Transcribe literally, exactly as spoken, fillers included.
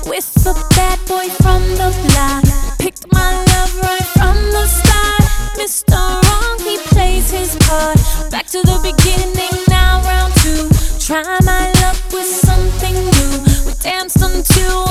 with a bad boy from the block. Picked my love right from the start. Mister Wrong, he plays his part. Back to the beginning, now round two. Try my luck with something new. We danced until